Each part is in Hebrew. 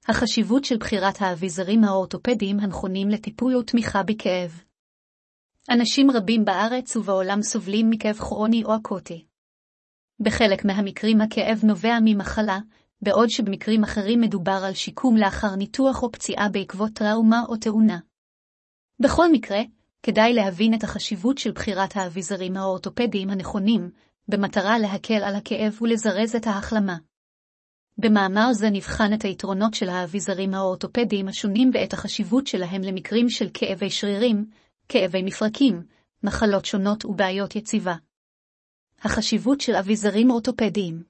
החשיבות של בחירת האביזרים האורתופדיים הנכונים לטיפול ותמיכה בכאב. אנשים רבים בארץ ובעולם סובלים מכאב כרוני או אקוטי. בחלק מהמקרים הכאב נובע ממחלה, בעוד שבמקרים אחרים מדובר על שיקום לאחר ניתוח או פציעה בעקבות טראומה או תאונה. בכל מקרה, כדאי להבין את החשיבות של בחירת האביזרים האורתופדיים הנכונים, במטרה להקל על הכאב ולזרז את ההחלמה. במאמר זה נבחן את היתרונות של האביזרים האורתופדיים השונים ואת החשיבות שלהם למקרים של כאבי שרירים, כאבי מפרקים, מחלות שונות ובעיות יציבה. החשיבות של אביזרים אורתופדיים.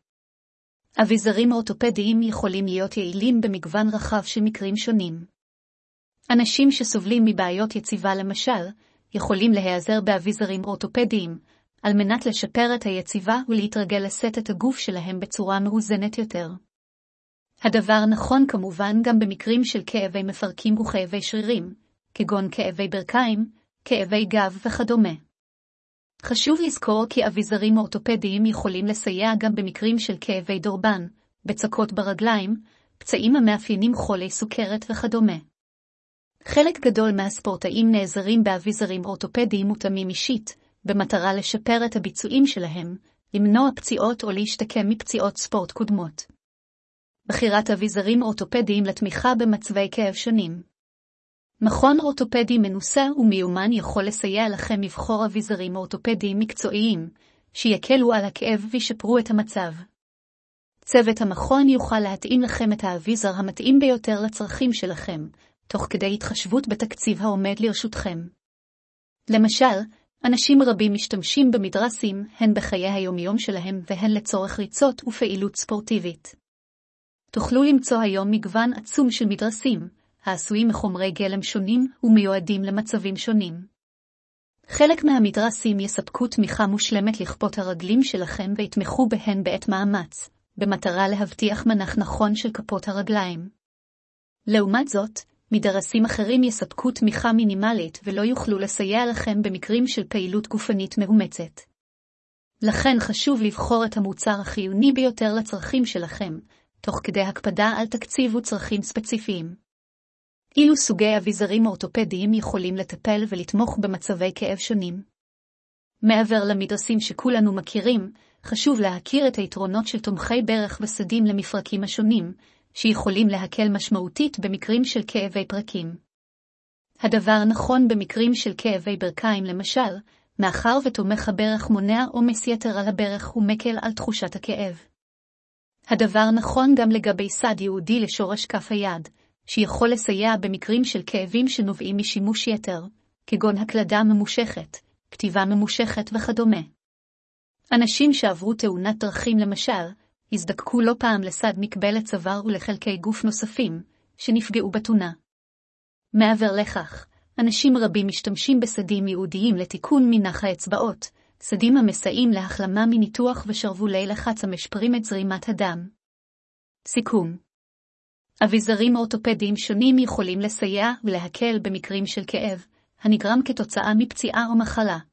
אביזרים אורתופדיים יכולים להיות יעילים במגוון רחב של מקרים שונים. אנשים שסובלים מבעיות יציבה למשל, יכולים להיעזר באביזרים אורתופדיים, על מנת לשפר את היציבה ולהתרגל לשאת את הגוף שלהם בצורה מאוזנת יותר. הדבר נכון כמובן גם במקרים של כאבי מפרקים וכאבי שרירים, כגון כאבי ברכיים, כאבי גב וכדומה. חשוב לזכור כי אביזרים אורתופדיים יכולים לסייע גם במקרים של כאבי דורבן, בצקות ברגליים, פצעים המאפיינים חולי סוכרת וכדומה. חלק גדול מהספורטאים נעזרים באביזרים אורתופדיים מותאמים אישית, במטרה לשפר את הביצועים שלהם, למנוע פציעות או להשתקם מפציעות ספורט קודמות. בחירת אביזרים אורתופדיים לתמיכה במצבי כאב שונים. מכון אורתופדי מנוסה ומיומן יכול לסייע לכם לבחור אביזרים אורתופדיים מקצועיים, שיקלו על הכאב וישפרו את המצב. צוות המכון יוכל להתאים לכם את האביזר המתאים ביותר לצרכים שלכם, תוך כדי התחשבות בתקציב העומד לרשותכם. למשל, אנשים רבים משתמשים במדרסים, הן בחיי היומיום שלהם והן לצורך ריצות ופעילות ספורטיבית. תוכלו למצוא היום מגוון עצום של מדרסים, העשויים מחומרי גלם שונים ומיועדים למצבים שונים. חלק מהמדרסים יספקו תמיכה מושלמת לכפות הרגלים שלכם ויתמכו בהן בעת מאמץ, במטרה להבטיח מנח נכון של כפות הרגליים. לעומת זאת, מדרסים אחרים יספקו תמיכה מינימלית ולא יוכלו לסייע לכם במקרים של פעילות גופנית מאומצת. לכן חשוב לבחור את המוצר החיוני ביותר לצרכים שלכם, תוך כדי הקפדה על תקציב וצרכים ספציפיים. אילו סוגי אביזרים אורתופדיים יכולים לטפל ולתמוך במצבי כאב שונים. מעבר למדרסים שכולנו מכירים, חשוב להכיר את היתרונות של תומכי ברך וסדים למפרקים השונים, שיכולים להקל משמעותית במקרים של כאבי פרקים. הדבר נכון במקרים של כאבי ברכיים למשל, מאחר ותומך הברך מונע עומס יתר על הברך ומקל על תחושת הכאב. הדבר נכון גם לגבי סד ייעודי לשורש כף היד, שיכול לסייע במקרים של כאבים שנובעים משימוש יתר, כגון הקלדה ממושכת, כתיבה ממושכת וכדומה. אנשים שעברו תאונת דרכים למשל, הזדקקו לא פעם לסד מקבלת צוואר ולחלקי גוף נוספים, שנפגעו בתאונה. מעבר לכך, אנשים רבים משתמשים בסדים ייעודיים לתיקון מנח האצבעות, סדים המסייעים להחלמה מניתוח ושרוולי לחץ המשפרים את זרימת הדם. סיכום. אביזרים אורתופדיים שונים יכולים לסייע ולהקל במקרים של כאב, הנגרם כתוצאה מפציעה או מחלה.